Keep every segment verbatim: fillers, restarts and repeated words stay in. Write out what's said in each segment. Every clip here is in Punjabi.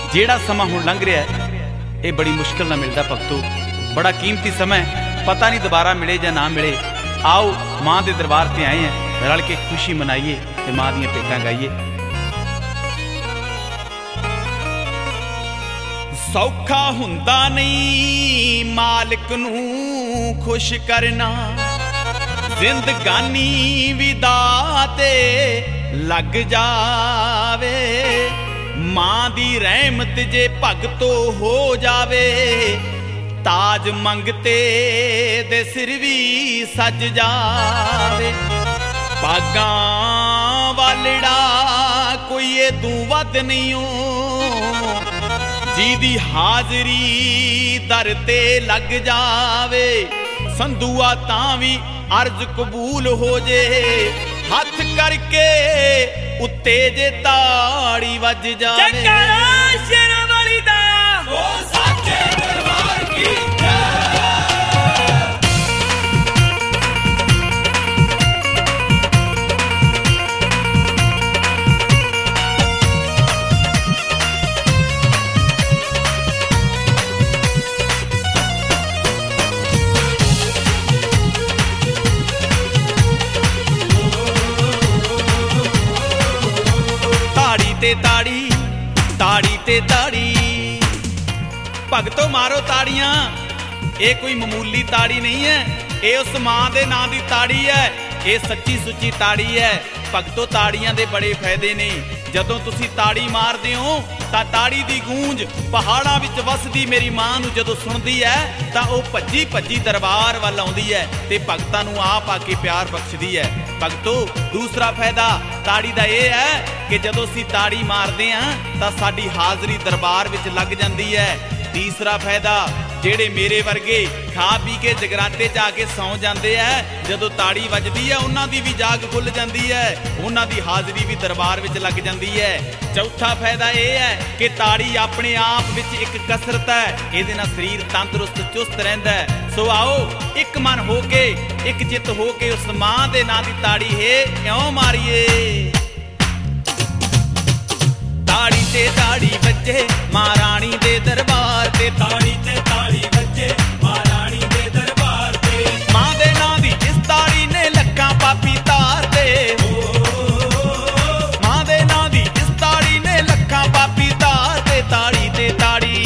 ਜਿਹੜਾ ਸਮਾਂ ਹੁਣ ਲੰਘ ਰਿਹਾ ਇਹ ਬੜੀ ਮੁਸ਼ਕਿਲ ਨਾਲ ਮਿਲਦਾ ਭਗਤੋ। ਬੜਾ ਕੀਮਤੀ ਸਮਾਂ, ਪਤਾ ਨਹੀਂ ਦੁਬਾਰਾ ਮਿਲੇ ਜਾਂ ਨਾ ਮਿਲੇ। ਆਓ ਮਾਂ ਦੇ ਦਰਬਾਰ ਤੇ ਆਏ ਹਾਂ, ਰਲ ਕੇ ਖੁਸ਼ੀ ਮਨਾਈਏ ਤੇ ਮਾਂ ਦੀਆਂ ਭੇਟਾਂ ਗਾਈਏ। ਸੌਖਾ ਹੁੰਦਾ ਨਹੀਂ ਮਾਲਕ ਨੂੰ ਖੁਸ਼ ਕਰਨਾ, ਜ਼ਿੰਦਗਾਨੀ ਵੀ ਦਾਅ ਤੇ ਲੱਗ ਜਾਵੇ। ਮਾਂ ਦੀ ਰਹਿਮਤ ਜੇ ਭਗਤੋ ਹੋ ਜਾਵੇ, ਤਾਜ ਮੰਗਤੇ ਦੇ ਸਿਰ ਵੀ ਸੱਜ ਜਾਵੇ। ਭਾਗਾਂ ਵਾਲੜਾ ਕੋਈ ਏਦੂ ਵੱਧ ਨਹੀਂ ਓ, ਜਿਹਦੀ ਹਾਜ਼ਰੀ ਦਰ ਤੇ ਲੱਗ ਜਾਵੇ। ਸੰਧੂਆ ਤਾਂ ਵੀ ਅਰਜ਼ ਕਬੂਲ ਹੋ ਜੇ, ਹੱਥ ਕਰਕੇ ਉੱਤੇ ਜੇ ਤਾੜੀ ਵੱਜ ਜਾਵੇ। ਜੈਕਾਰਾ ਸ਼ੇਰਾਂ ਵਾਲੀ ਦਾ, ਓ ਸਾਚੇ ਦਰਬਾਰ ਕੀ ਜੈ। ਤੇ ਤਾੜੀ ਤਾੜੀ ਤੇ ਤਾੜੀ, ਭਗਤੋ ਮਾਰੋ ਤਾੜੀਆਂ। ਇਹ ਕੋਈ ਮਾਮੂਲੀ ਤਾੜੀ ਨਹੀਂ ਹੈ, ਇਹ ਉਸ ਮਾਂ ਦੇ ਨਾਂ ਦੀ ਤਾੜੀ ਹੈ। ਇਹ ਸੱਚੀ ਸੁੱਚੀ ਤਾੜੀ ਹੈ ਭਗਤੋ। ਤਾੜੀਆਂ ਦੇ ਬੜੇ ਫਾਇਦੇ ਨੇ। ਜਦੋਂ ਤੁਸੀਂ ਤਾੜੀ ਮਾਰਦੇ ਹੋ ਤਾਂ ਤਾੜੀ ਦੀ ਗੂੰਜ ਪਹਾੜਾਂ ਵਿੱਚ ਵਸਦੀ ਮੇਰੀ ਮਾਂ ਨੂੰ ਜਦੋਂ ਸੁਣਦੀ ਹੈ ਤਾਂ ਉਹ ਭੱਜੀ ਭੱਜੀ ਦਰਬਾਰ ਵੱਲ ਆਉਂਦੀ ਹੈ ਤੇ ਭਗਤਾਂ ਨੂੰ ਆਪ ਆ ਕੇ ਪਿਆਰ ਬਖਸ਼ਦੀ ਹੈ। ਭਗਤੋ ਦੂਸਰਾ ਫਾਇਦਾ ਤਾੜੀ ਦਾ ਇਹ ਹੈ ਕਿ ਜਦੋਂ ਅਸੀਂ ਤਾੜੀ ਮਾਰਦੇ ਹਾਂ ਤਾਂ ਸਾਡੀ ਹਾਜ਼ਰੀ ਦਰਬਾਰ ਵਿੱਚ ਲੱਗ ਜਾਂਦੀ ਹੈ। ਤੀਸਰਾ ਫਾਇਦਾ, ਜਿਹੜੇ ਮੇਰੇ ਵਰਗੇ ਖਾ ਪੀ ਕੇ ਜਗਰਾਤੇ 'ਚ ਆ ਕੇ ਸੌਂ ਜਾਂਦੇ ਐ, ਜਦੋਂ ਤਾੜੀ ਵੱਜਦੀ ਹੈ ਉਹਨਾਂ ਦੀ ਵੀ ਜਾਗ ਖੁੱਲ੍ਹ ਜਾਂਦੀ ਹੈ, ਉਹਨਾਂ ਦੀ ਹਾਜ਼ਰੀ ਵੀ ਦਰਬਾਰ ਵਿੱਚ ਲੱਗ ਜਾਂਦੀ ਹੈ। ਚੌਥਾ ਫਾਇਦਾ ਇਹ ਹੈ ਕਿ ਤਾੜੀ ਆਪਣੇ ਆਪ ਵਿੱਚ ਇੱਕ ਕਸਰਤ ਹੈ, ਇਹਦੇ ਨਾਲ ਸਰੀਰ ਤੰਦਰੁਸਤ ਚੁਸਤ ਰਹਿੰਦਾ ਹੈ। ਸੋ ਆਓ ਇੱਕ ਮਨ ਹੋ ਕੇ ਇੱਕ ਚਿੱਤ ਹੋ ਕੇ ਉਸ ਮਾਂ ਦੇ ਨਾਂ ਦੀ ਤਾੜੀ ਹੈ ਇਉਂ ਮਾਰੀਏ। ਤਾੜੀ ਤੇ ਤਾੜੀ ਵੱਜੇ ਮਾਂ ਰਾਣੀ ਦੇ ਦਰਬਾਰ ਤੇ, ਤਾੜੀ ਤੇ ਤਾੜੀ ਵੱਜੇ ਮਾਂ ਰਾਣੀ ਦੇ ਦਰਬਾਰ ਤੇ। ਮਾਂ ਦੇ ਨਾਂ ਦੀ ਇਸ ਤਾੜੀ ਨੇ ਲੱਖਾਂ ਪਾਪੀ ਤਾਰ ਤੇ, ਮਾਂ ਦੇ ਨਾਂ ਦੀ ਇਸ ਤਾੜੀ ਨੇ ਲੱਖਾਂ ਪਾਪੀ ਤਾਰ ਤੇ। ਤਾੜੀ ਤੇ ਤਾੜੀ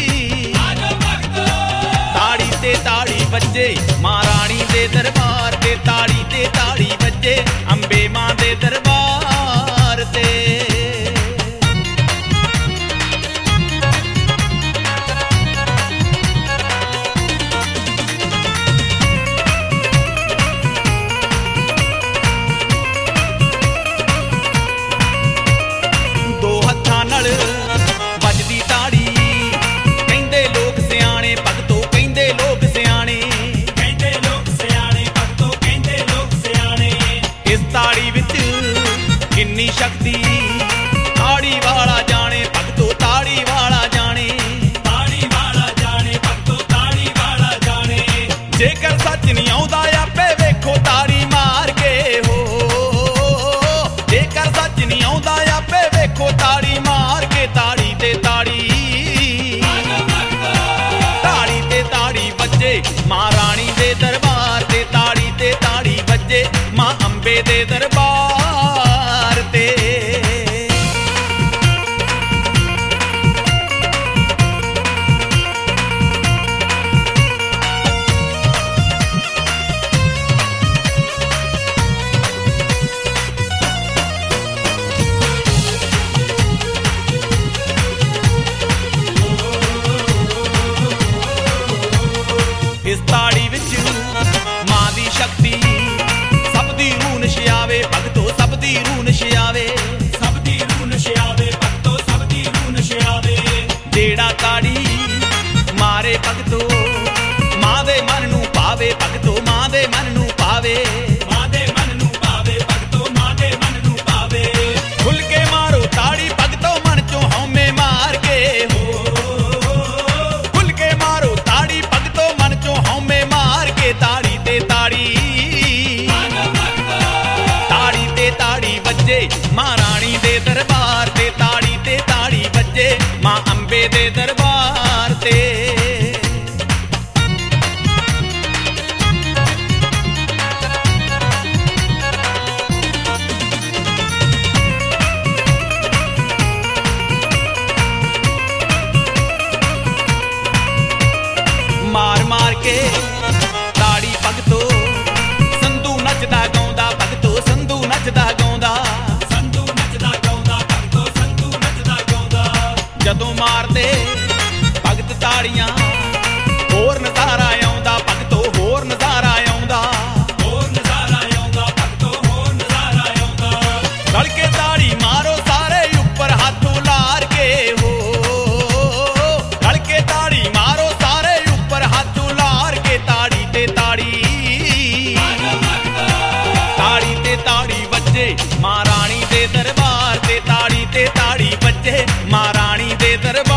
ਤਾੜੀ ਤੇ ਤਾੜੀ ਵੱਜੇ ਮਾਂ ਰਾਣੀ ਦੇ ਦਰਬਾਰ ਤੇ, ਤਾੜੀ ਤੇ ਤਾੜੀ ਵੱਜੇ ਅੰਬੇ ਮਾਂ ਦੇ ਦਰਬਾਰ ਤੇ। ਵੱਜਦੀ ਤਾੜੀ ਕਹਿੰਦੇ ਲੋਕ ਸਿਆਣੇ ਭਗਤੋ, ਕਹਿੰਦੇ ਲੋਕ ਸਿਆਣੇ, ਕਹਿੰਦੇ ਲੋਕ ਸਿਆਣੇ ਭਗਤੋ, ਕਹਿੰਦੇ ਲੋਕ ਸਿਆਣੇ। ਇਸ ਤਾੜੀ ਵਿੱਚ ਕਿੰਨੀ ਸ਼ਕਤੀ ਤਾੜੀ ਵਾਲਾ ਜਾਣੇ ਭਗਤੋ, ਤਾੜੀ ਵਾਲਾ ਜਾਣੇ, ਤਾੜੀ ਵਾਲਾ ਜਾਣੇ ਭਗਤੋ, ਤਾੜੀ ਵਾਲਾ ਜਾਣੇ। ਜੇਕਰ ਸੱਚ ਨਹੀਂ ਆਉਂਦਾ ਆਪੇ ਵੇਖੋ ਤਾੜੀ ਮਾਰ ਕੇ ਹੋ, ਜੇਕਰ ਸੱਚ ਨਹੀਂ ਆਉਂਦਾ ਆਪੇ ਵੇਖੋ ਤਾੜੀ ਮਾਰ ਕੇ। ਤਾੜੀ ਤੇ ਤਾੜੀ ਤਾੜੀ ਤੇ ਤਾੜੀ ਵੱਜੇ ਮਾਂ ਰਾਣੀ ਦੇ ਦਰਬਾਰ ਤੇ, ਤਾੜੀ ਤੇ ਤਾੜੀ ਵੱਜੇ ਮਾਂ ਅੰਬੇ ਦੇ ਦਰਬਾਰ ਤੇ। ਇਸ ਤਾੜੀ ਵਿੱਚ ਮਾਂ ਦੀ ਸ਼ਕਤੀ ਸਭ ਦੀ ਰੂਹ ਨਸ਼ਿਆਵੇ ਜਦੋਂ ਮਾਰਦੇ ਭਗਤ ਤਾੜੀਆਂ ਹੋਰ ਨਜ਼ਾਰਾ ਆਉਂਦਾ ਭਗਤੋ ਹੋਰ ਨਜ਼ਾਰਾ ਆਉਂਦਾ ਹੋਰ ਨਜ਼ਾਰਾ ਆਉਂਦਾ ਭਗਤੋ ਹੋਰ ਨਜ਼ਾਰਾ ਆਉਂਦਾ ਰਲ ਕੇ ਤਾੜੀ ਮਾਰੋ ਸਾਰੇ ਉੱਪਰ ਹੱਥ ਉਲਾਰ ਕੇ ਹੋ ਰਲ ਕੇ ਤਾੜੀ ਮਾਰੋ ਸਾਰੇ ਉੱਪਰ ਹੱਥ ਉਲਾਰ ਕੇ ਤਾੜੀ ਤੇ ਤਾੜੀ ਤਾੜੀ ਤੇ ਤਾੜੀ ਵੱਜੇ ਮਹਾਰਾਣੀ ਦੇ ਦਰਬਾਰ ਤੇ ਤਾੜੀ ਤੇ ਤਾੜੀ ਵੱਜੇ ਮਹਾਰਾਣੀ ਦੇ ਦਰਬਾਰ